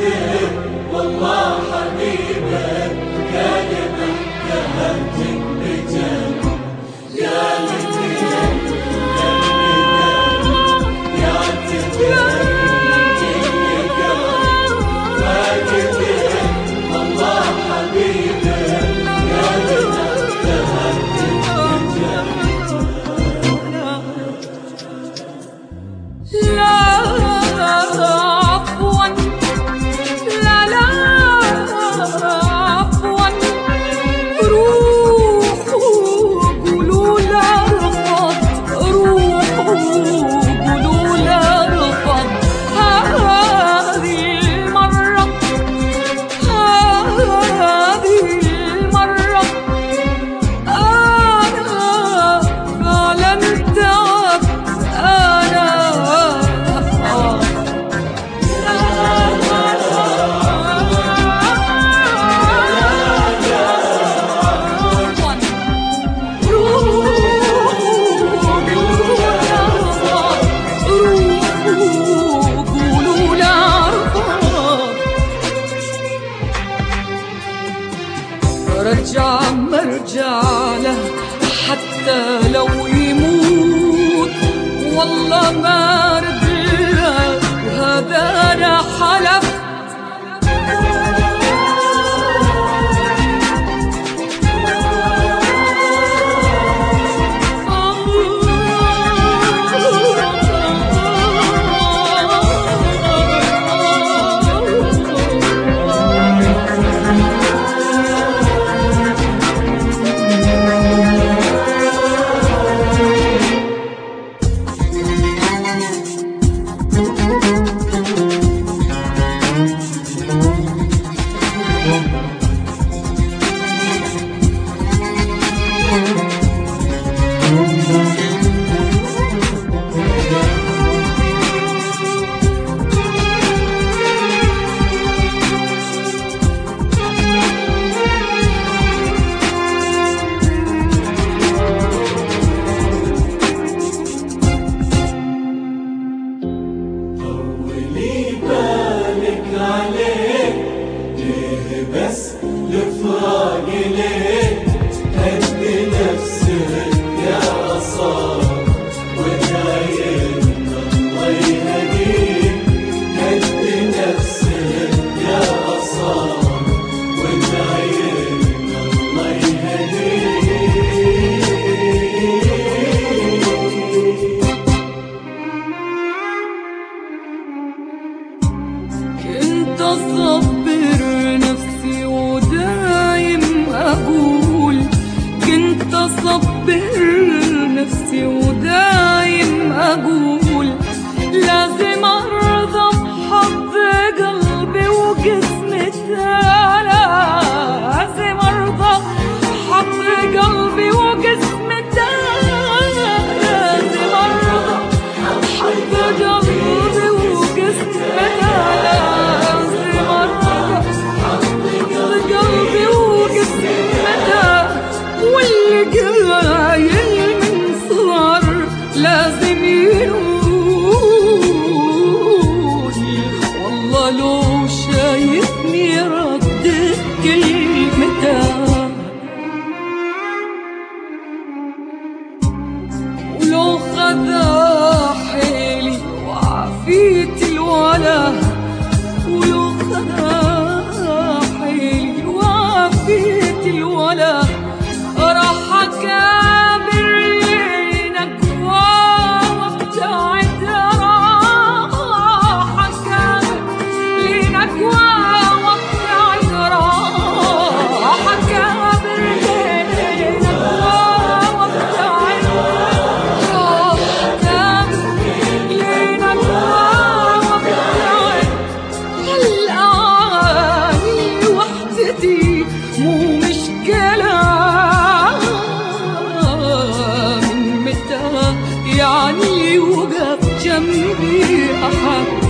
والله حبيبي كلمة كهرتك بجد يا ليل رجع مرجع له حتى لو يموت والله ما رجع وهذا أنا حلف بس لفراق ليك هدي نفسك يا عصام ودايم الله يهديك هدي نفسك يا عصام ودايم الله يهديك كنت أصبر نفسي ودايم أقول كنت أصبر نفسي ودايم أقول لازم أرضى بحظ قلبي وقسمتي لازم أرضى بحظ قلبي وقسمتي لازم أرضى بحظ قلبي وقسمتي والقايل من صغر لازم ينول والله لو شايفني ردت كلمتها ولو خذا حيلي وعافيت الولا ولو خذا حيلي وعافيت الولا راح أكابر لنكوى وابتعد راح أكابر لنكوى وابتعد راح أكابر لنكوى وابتعد راح أكابر لنكوى وابتعد هالأعاني وحدتي مو مشكلة يعني وقف جنبي أحد